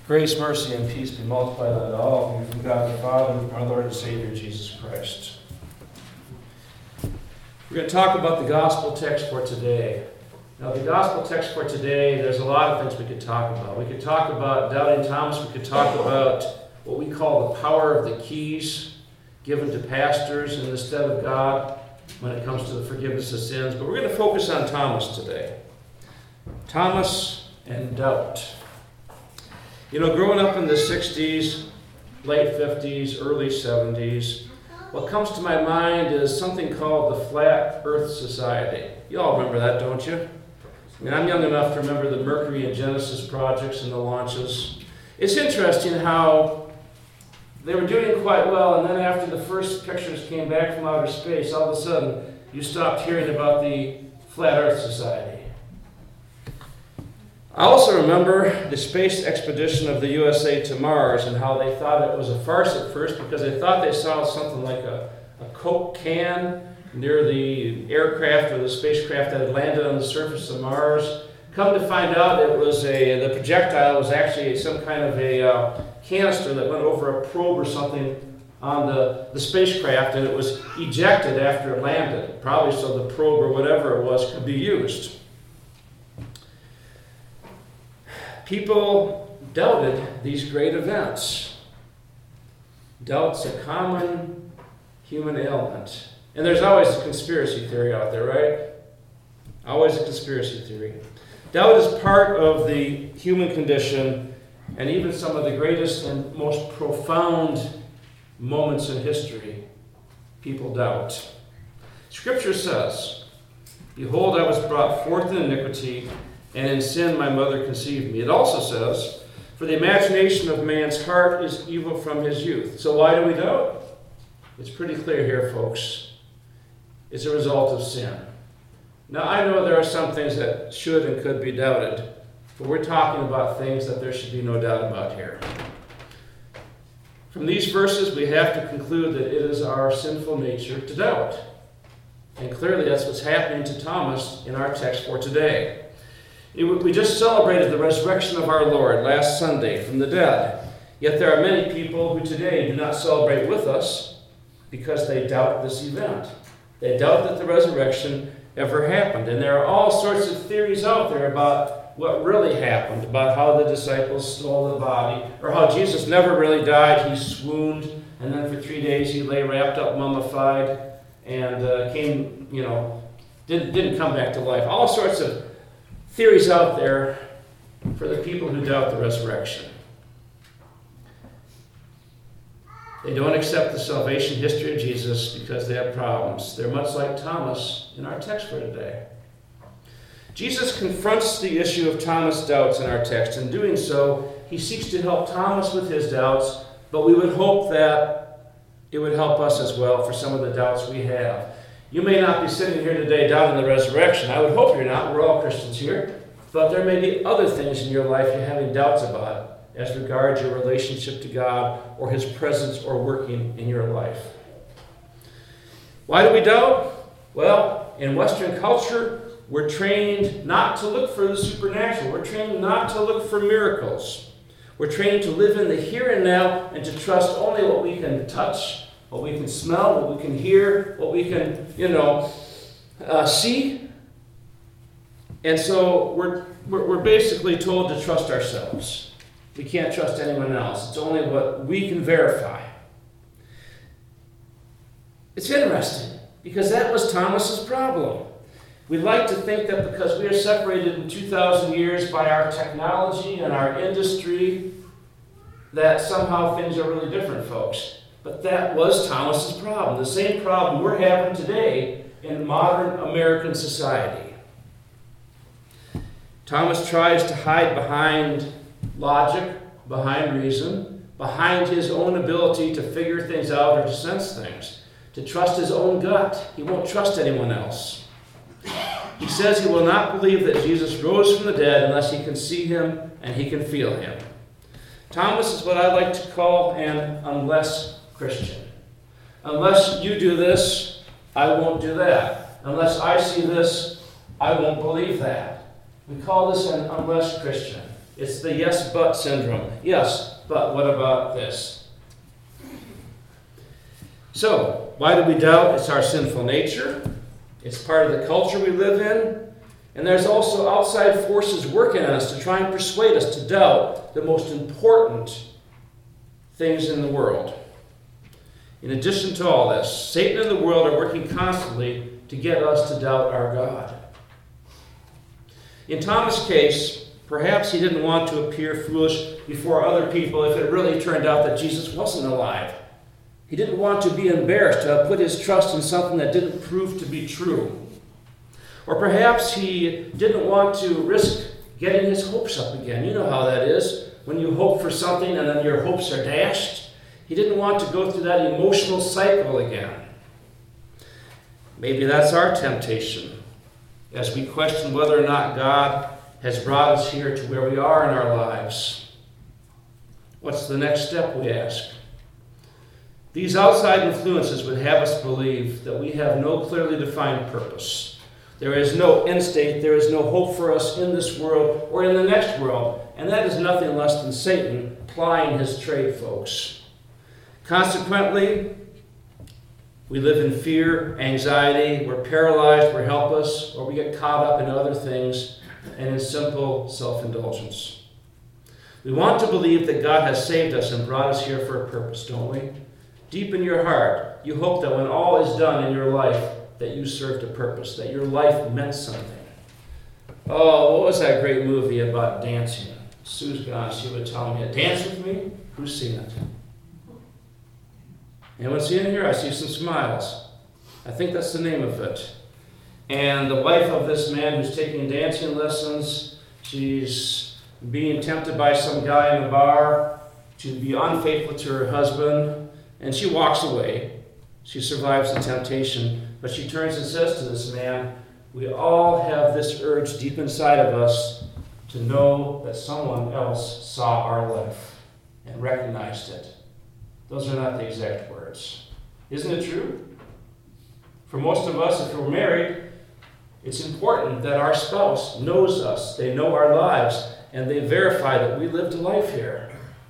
Grace, mercy, and peace be multiplied unto all of you from God the Father and from our Lord and Savior Jesus Christ. We're going to talk about the gospel text for today. Now, the gospel text for today, there's a lot of things we could talk about. We could talk about doubting Thomas. We could talk about what we call the power of the keys given to pastors in the stead of God when it comes to the forgiveness of sins. But we're going to focus on Thomas today. Thomas and doubt. You know, growing up in the 60s, late 50s, early 70s, what comes to my mind is something called the Flat Earth Society. You all remember that, don't you? I mean, I'm young enough to remember the Mercury and Genesis projects and the launches. It's interesting how they were doing quite well, and then after the first pictures came back from outer space, all of a sudden you stopped hearing about the Flat Earth Society. I also remember the space expedition of the USA to Mars and how they thought it was a farce at first because they thought they saw something like a Coke can near the aircraft or the spacecraft that had landed on the surface of Mars. Come to find out, it was the projectile was actually some kind of a canister that went over a probe or something on the spacecraft, and it was ejected after it landed, probably so the probe or whatever it was could be used. People doubted these great events. Doubt's a common human ailment. And there's always a conspiracy theory out there, right? Always a conspiracy theory. Doubt is part of the human condition, and even some of the greatest and most profound moments in history, people doubt. Scripture says, "Behold, I was brought forth in iniquity, and in sin my mother conceived me." It also says, "For the imagination of man's heart is evil from his youth." So why do we doubt? It's pretty clear here, folks. It's a result of sin. Now, I know there are some things that should and could be doubted, but we're talking about things that there should be no doubt about here. From these verses, we have to conclude that it is our sinful nature to doubt. And clearly that's what's happening to Thomas in our text for today. We just celebrated the resurrection of our Lord last Sunday from the dead. Yet there are many people who today do not celebrate with us because they doubt this event. They doubt that the resurrection ever happened. And there are all sorts of theories out there about what really happened, about how the disciples stole the body, or how Jesus never really died. He swooned, and then for 3 days he lay wrapped up, mummified, and didn't come back to life. All sorts of theories out there for the people who doubt the resurrection. They don't accept the salvation history of Jesus because they have problems. They're much like Thomas in our text for today. Jesus confronts the issue of Thomas' doubts in our text. In doing so, he seeks to help Thomas with his doubts, but we would hope that it would help us as well for some of the doubts we have. You may not be sitting here today doubting the resurrection. I would hope you're not. We're all Christians here. But there may be other things in your life you're having doubts about as regards your relationship to God or his presence or working in your life. Why do we doubt? Well, in Western culture, we're trained not to look for the supernatural. We're trained not to look for miracles. We're trained to live in the here and now and to trust only what we can touch, what we can smell, what we can hear, what we can, see. And so we're basically told to trust ourselves. We can't trust anyone else. It's only what we can verify. It's interesting because that was Thomas's problem. We like to think that because we are separated in 2,000 years by our technology and our industry, that somehow things are really different, folks. But that was Thomas's problem, the same problem we're having today in modern American society. Thomas tries to hide behind logic, behind reason, behind his own ability to figure things out or to sense things, to trust his own gut. He won't trust anyone else. He says he will not believe that Jesus rose from the dead unless he can see him and he can feel him. Thomas is what I like to call an unless Christian. Unless you do this, I won't do that. Unless I see this, I won't believe that. We call this an unless Christian. It's the yes, but syndrome. Yes, but what about this? So, why do we doubt? It's our sinful nature. It's part of the culture we live in. And there's also outside forces working on us to try and persuade us to doubt the most important things in the world. In addition to all this, Satan and the world are working constantly to get us to doubt our God. In Thomas' case, perhaps he didn't want to appear foolish before other people if it really turned out that Jesus wasn't alive. He didn't want to be embarrassed to have put his trust in something that didn't prove to be true. Or perhaps he didn't want to risk getting his hopes up again. You know how that is. When you hope for something and then your hopes are dashed. He didn't want to go through that emotional cycle again. Maybe that's our temptation as we question whether or not God has brought us here to where we are in our lives. What's the next step, we ask? These outside influences would have us believe that we have no clearly defined purpose. There is no end state, there is no hope for us in this world or in the next world, and that is nothing less than Satan plying his trade, folks. Consequently, we live in fear, anxiety, we're paralyzed, we're helpless, or we get caught up in other things and in simple self-indulgence. We want to believe that God has saved us and brought us here for a purpose, don't we? Deep in your heart, you hope that when all is done in your life, that you served a purpose, that your life meant something. Oh, what was that great movie about dancing? Sue's gone, she would tell me, "Dance with me?" Who's seen it? Anyone seen it here? I see some smiles. I think that's the name of it. And the wife of this man who's taking dancing lessons, she's being tempted by some guy in the bar to be unfaithful to her husband, and she walks away. She survives the temptation, but she turns and says to this man, "We all have this urge deep inside of us to know that someone else saw our life and recognized it." Those are not the exact words. Isn't it true? For most of us, if we're married, it's important that our spouse knows us. They know our lives, and they verify that we lived a life here.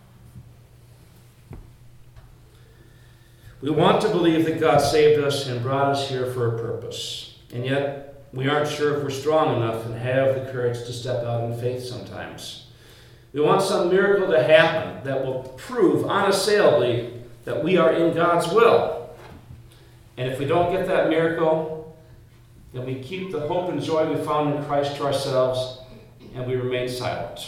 We want to believe that God saved us and brought us here for a purpose. And yet, we aren't sure if we're strong enough and have the courage to step out in faith sometimes. We want some miracle to happen that will prove unassailably that we are in God's will. And if we don't get that miracle, then we keep the hope and joy we found in Christ to ourselves, and we remain silent.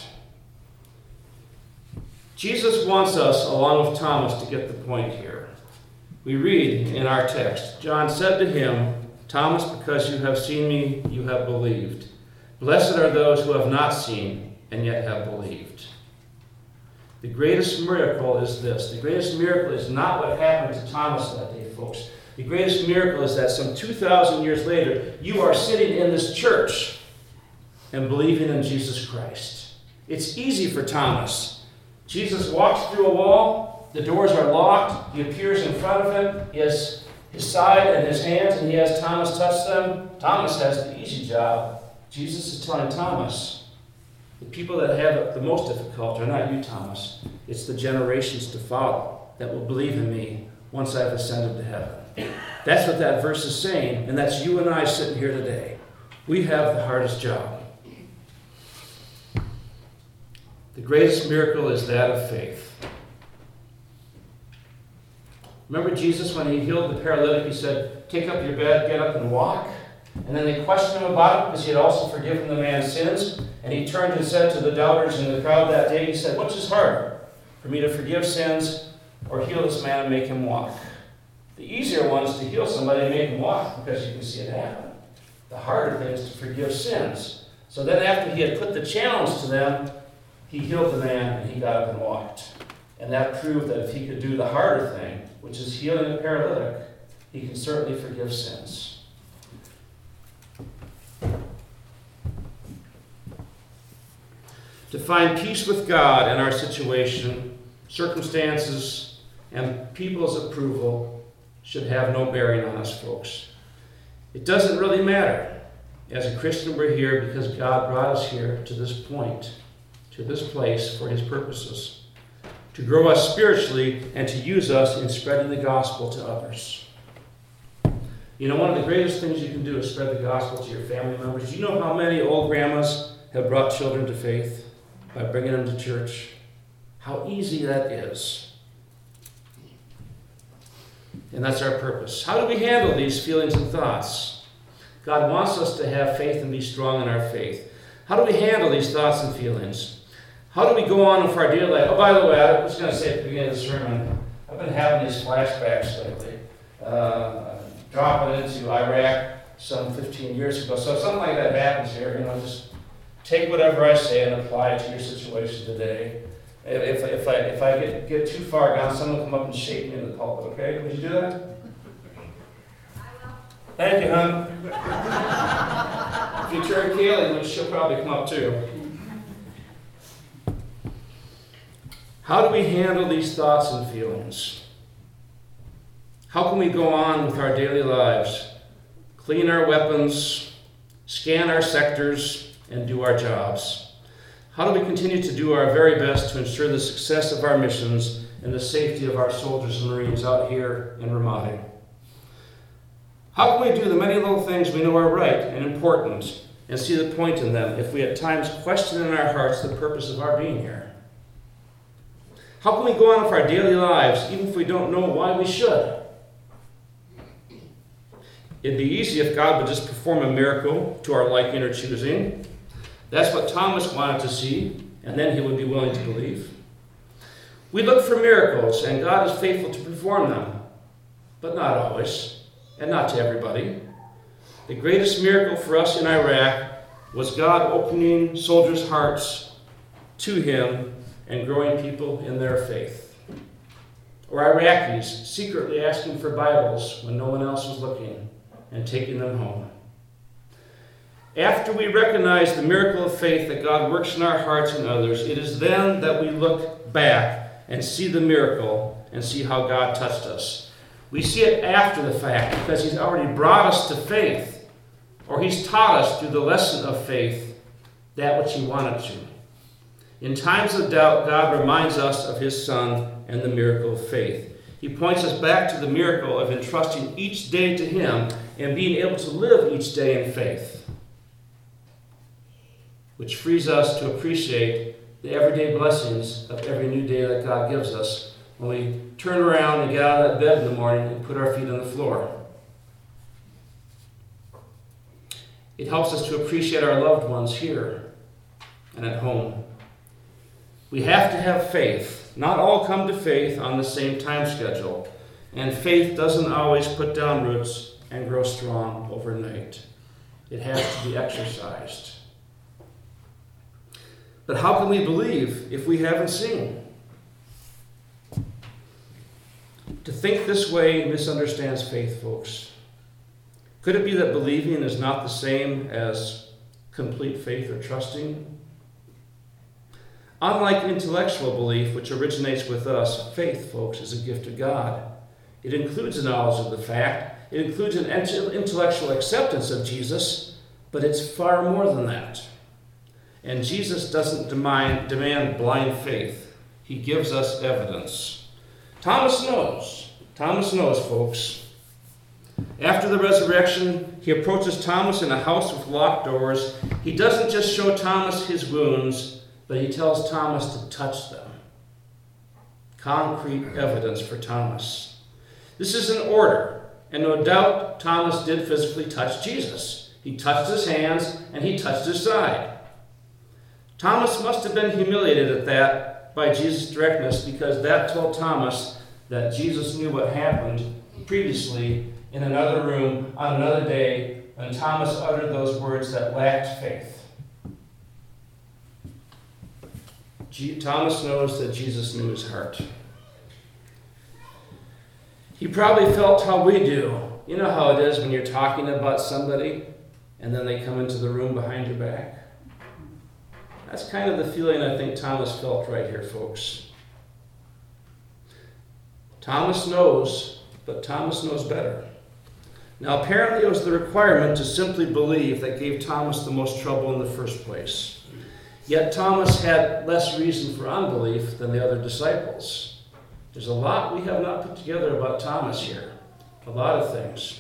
Jesus wants us, along with Thomas, to get the point here. We read in our text, John said to him, "Thomas, because you have seen me, you have believed. Blessed are those who have not seen and yet have believed." The greatest miracle is this. The greatest miracle is not what happened to Thomas that day, folks. The greatest miracle is that some 2,000 years later, you are sitting in this church and believing in Jesus Christ. It's easy for Thomas. Jesus walks through a wall. The doors are locked. He appears in front of him. He has his side and his hands, and he has Thomas touch them. Thomas has the easy job. Jesus is telling Thomas, the people that have it the most difficult are not you, Thomas. It's the generations to follow that will believe in me once I've ascended to heaven. That's what that verse is saying, and that's you and I sitting here today. We have the hardest job. The greatest miracle is that of faith. Remember Jesus, when he healed the paralytic, he said, "Take up your bed, get up and walk." And then they questioned him about it because he had also forgiven the man's sins. And he turned and said to the doubters in the crowd that day, he said, "Which is harder, for me to forgive sins or heal this man and make him walk?" The easier one is to heal somebody and make him walk because you can see it happen. The harder thing is to forgive sins. So then after he had put the challenge to them, he healed the man and he got up and walked. And that proved that if he could do the harder thing, which is healing a paralytic, he can certainly forgive sins. To find peace with God in our situation, circumstances, and people's approval should have no bearing on us, folks. It doesn't really matter. As a Christian, we're here because God brought us here to this point. to this place for his purposes, to grow us spiritually and to use us in spreading the gospel to others. You know, one of the greatest things you can do is spread the gospel to your family members. Do you know how many old grandmas have brought children to faith by bringing them to church? How easy that is. And that's our purpose. How do we handle these feelings and thoughts? God wants us to have faith and be strong in our faith. How do we handle these thoughts and feelings? How do we go on with our daily life? Oh, by the way, I was going to say at the beginning of the sermon, I've been having these flashbacks lately. Dropping into Iraq some 15 years ago. So if something like that happens here, just take whatever I say and apply it to your situation today. If I get too far gone, someone will come up and shake me in the pulpit, okay? Would you do that? I will. Thank you, hon. If you turn Kaylee, she'll probably come up too. How do we handle these thoughts and feelings? How can we go on with our daily lives, clean our weapons, scan our sectors, and do our jobs? How do we continue to do our very best to ensure the success of our missions and the safety of our soldiers and Marines out here in Ramadi? How can we do the many little things we know are right and important and see the point in them if we at times question in our hearts the purpose of our being here? How can we go on with our daily lives even if we don't know why we should? It'd be easy if God would just perform a miracle to our liking or choosing. That's what Thomas wanted to see, and then he would be willing to believe. We look for miracles, and God is faithful to perform them, but not always, and not to everybody. The greatest miracle for us in Iraq was God opening soldiers' hearts to him and growing people in their faith. Or Iraqis secretly asking for Bibles when no one else was looking, and taking them home. After we recognize the miracle of faith that God works in our hearts and others, it is then that we look back and see the miracle and see how God touched us. We see it after the fact because he's already brought us to faith, or he's taught us through the lesson of faith that which he wanted to. In times of doubt, God reminds us of his Son and the miracle of faith. He points us back to the miracle of entrusting each day to him and being able to live each day in faith, which frees us to appreciate the everyday blessings of every new day that God gives us when we turn around and get out of that bed in the morning and put our feet on the floor. It helps us to appreciate our loved ones here and at home. We have to have faith. Not all come to faith on the same time schedule, and faith doesn't always put down roots and grow strong overnight. It has to be exercised. But how can we believe if we haven't seen? To think this way misunderstands faith, folks. Could it be that believing is not the same as complete faith or trusting? Unlike intellectual belief, which originates with us, faith, folks, is a gift of God. It includes a knowledge of the fact. It includes an intellectual acceptance of Jesus, but it's far more than that. And Jesus doesn't demand blind faith. He gives us evidence. Thomas knows. Thomas knows, folks. After the resurrection, he approaches Thomas in a house with locked doors. He doesn't just show Thomas his wounds, but he tells Thomas to touch them. Concrete evidence for Thomas. This is an order, and no doubt Thomas did physically touch Jesus. He touched his hands, and he touched his side. Thomas must have been humiliated at that by Jesus' directness, because that told Thomas that Jesus knew what happened previously in another room on another day when Thomas uttered those words that lacked faith. Thomas knows that Jesus knew his heart. He probably felt how we do. You know how it is when you're talking about somebody and then they come into the room behind your back? That's kind of the feeling I think Thomas felt right here, folks. Thomas knows, but Thomas knows better. Now, apparently it was the requirement to simply believe that gave Thomas the most trouble in the first place. Yet Thomas had less reason for unbelief than the other disciples. There's a lot we have not put together about Thomas here. A lot of things.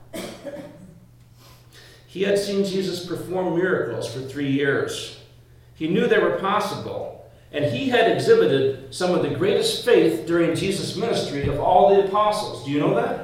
He had seen Jesus perform miracles for 3 years. He knew they were possible, and he had exhibited some of the greatest faith during Jesus' ministry of all the apostles. Do you know that?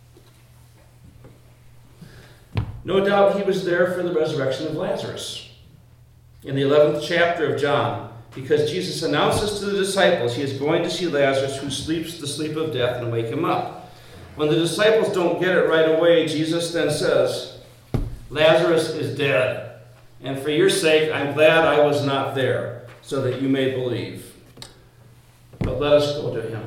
No doubt he was there for the resurrection of Lazarus. In the 11th chapter of John, because Jesus announces to the disciples he is going to see Lazarus who sleeps the sleep of death and wake him up. When the disciples don't get it right away, Jesus then says, Lazarus is dead, and for your sake I'm glad I was not there, so that you may believe. But let us go to him.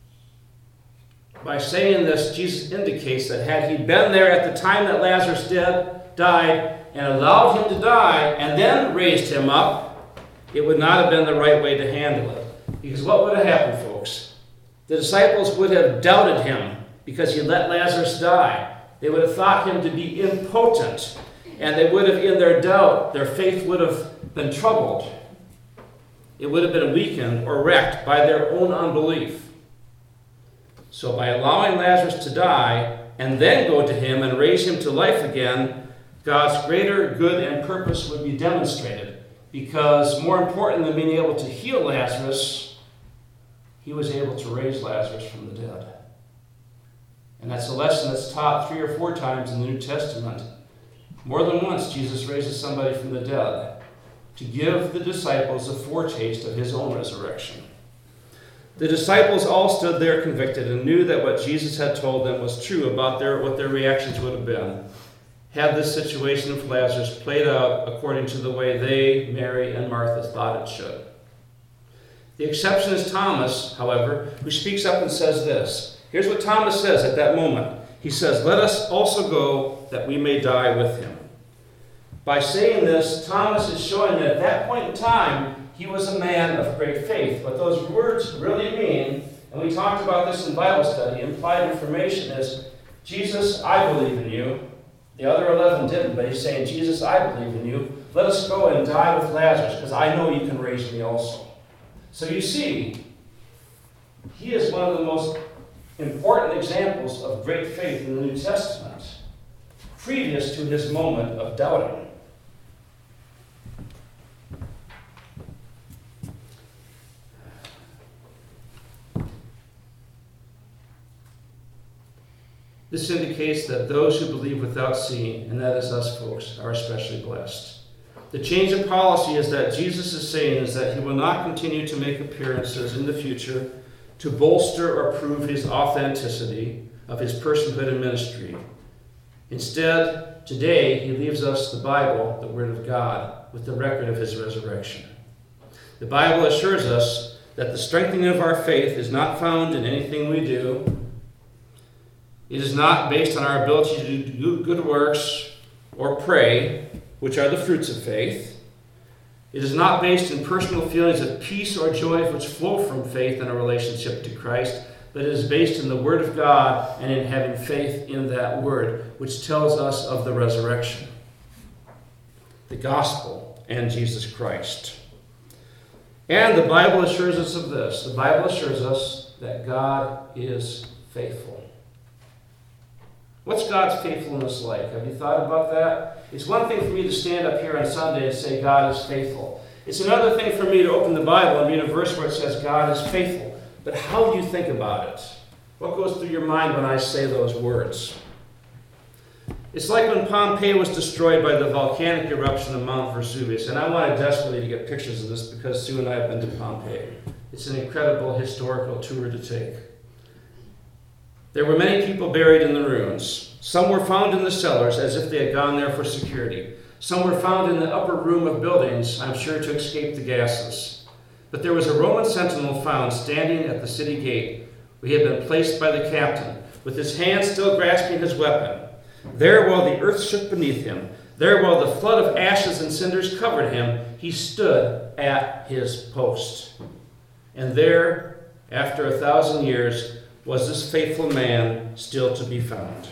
By saying this, Jesus indicates that had he been there at the time that Lazarus died and allowed him to die and then raised him up, it would not have been the right way to handle it. Because what would have happened, folks? The disciples would have doubted him because he let Lazarus die. They would have thought him to be impotent, and they would have, in their doubt, their faith would have been troubled. It would have been weakened or wrecked by their own unbelief. So by allowing Lazarus to die and then go to him and raise him to life again, God's greater good and purpose would be demonstrated, because more important than being able to heal Lazarus, he was able to raise Lazarus from the dead. And that's a lesson that's taught 3 or 4 times in the New Testament. More than once, Jesus raises somebody from the dead to give the disciples a foretaste of his own resurrection. The disciples all stood there convicted and knew that what Jesus had told them was true about what their reactions would have been had this situation of Lazarus played out according to the way they, Mary, and Martha thought it should. The exception is Thomas, however, who speaks up and says this. Here's what Thomas says at that moment. He says, "Let us also go that we may die with him." By saying this, Thomas is showing that at that point in time, he was a man of great faith. What those words really mean, and we talked about this in Bible study, implied information is, Jesus, I believe in you. The other 11 didn't, but he's saying, Jesus, I believe in you. Let us go and die with Lazarus, because I know you can raise me also. So you see, he is one of the most important examples of great faith in the New Testament, previous to his moment of doubting. This indicates that those who believe without seeing, and that is us folks, are especially blessed. The change of policy is that Jesus is saying is that he will not continue to make appearances in the future to bolster or prove his authenticity of his personhood and ministry. Instead, today he leaves us the Bible, the Word of God, with the record of his resurrection. The Bible assures us that the strengthening of our faith is not found in anything we do. It is not based on our ability to do good works or pray, which are the fruits of faith. It is not based in personal feelings of peace or joy which flow from faith in a relationship to Christ, but it is based in the Word of God and in having faith in that Word, which tells us of the resurrection, the gospel, and Jesus Christ. And the Bible assures us of this. The Bible assures us that God is faithful. What's God's faithfulness like? Have you thought about that? It's one thing for me to stand up here on Sunday and say God is faithful. It's another thing for me to open the Bible and read a verse where it says God is faithful. But how do you think about it? What goes through your mind when I say those words? It's like when Pompeii was destroyed by the volcanic eruption of Mount Vesuvius. And I wanted desperately to get pictures of this because Sue and I have been to Pompeii. It's an incredible historical tour to take. There were many people buried in the ruins. Some were found in the cellars as if they had gone there for security. Some were found in the upper room of buildings, I'm sure to escape the gases. But there was a Roman sentinel found standing at the city gate, where he had been placed by the captain, with his hand still grasping his weapon. There, while the earth shook beneath him, there, while the flood of ashes and cinders covered him, he stood at his post. And there, after 1,000 years, was this faithful man still to be found.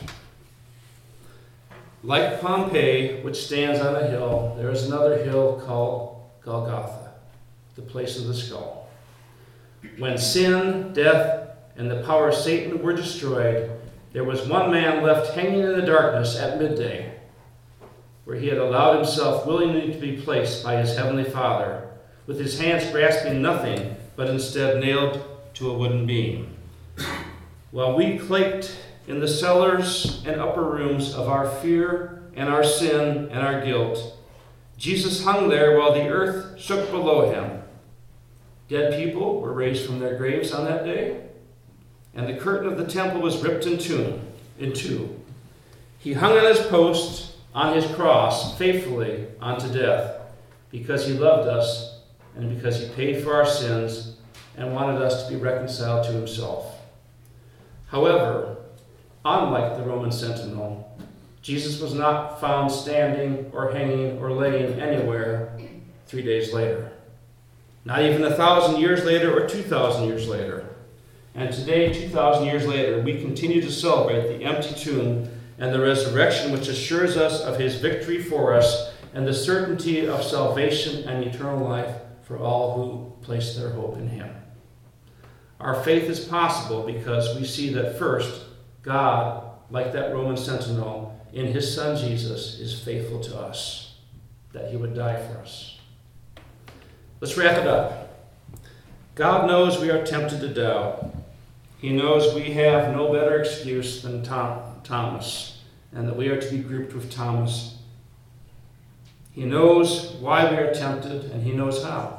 Like Pompeii, which stands on a hill, there is another hill called Golgotha, the place of the skull. When sin, death, and the power of Satan were destroyed, there was one man left hanging in the darkness at midday, where he had allowed himself willingly to be placed by his heavenly Father, with his hands grasping nothing, but instead nailed to a wooden beam. While we quaked in the cellars and upper rooms of our fear and our sin and our guilt, Jesus hung there while the earth shook below him. Dead people were raised from their graves on that day, and the curtain of the temple was ripped in two. He hung on his post, on his cross, faithfully unto death, because he loved us and because he paid for our sins and wanted us to be reconciled to himself. However, unlike the Roman sentinel, Jesus was not found standing or hanging or laying anywhere 3 days later. Not even 1,000 years later or 2,000 years later. And today, 2,000 years later, we continue to celebrate the empty tomb and the resurrection, which assures us of his victory for us and the certainty of salvation and eternal life for all who place their hope in him. Our faith is possible because we see that first, God, like that Roman sentinel, in his Son Jesus, is faithful to us, that he would die for us. Let's wrap it up. God knows we are tempted to doubt. He knows we have no better excuse than Thomas, and that we are to be grouped with Thomas. He knows why we are tempted, and he knows how.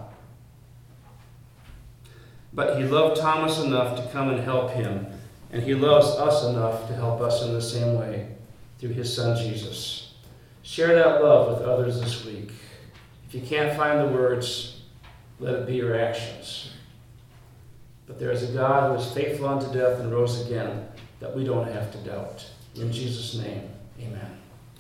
But he loved Thomas enough to come and help him, and he loves us enough to help us in the same way through his Son Jesus. Share that love with others this week. If you can't find the words, let it be your actions. But there is a God who is faithful unto death and rose again, that we don't have to doubt. In Jesus' name, amen.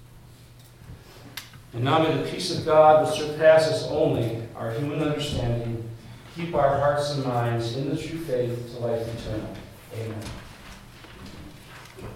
And now may the peace of God, which surpasses only our human understanding, keep our hearts and minds in the true faith to life eternal. Amen.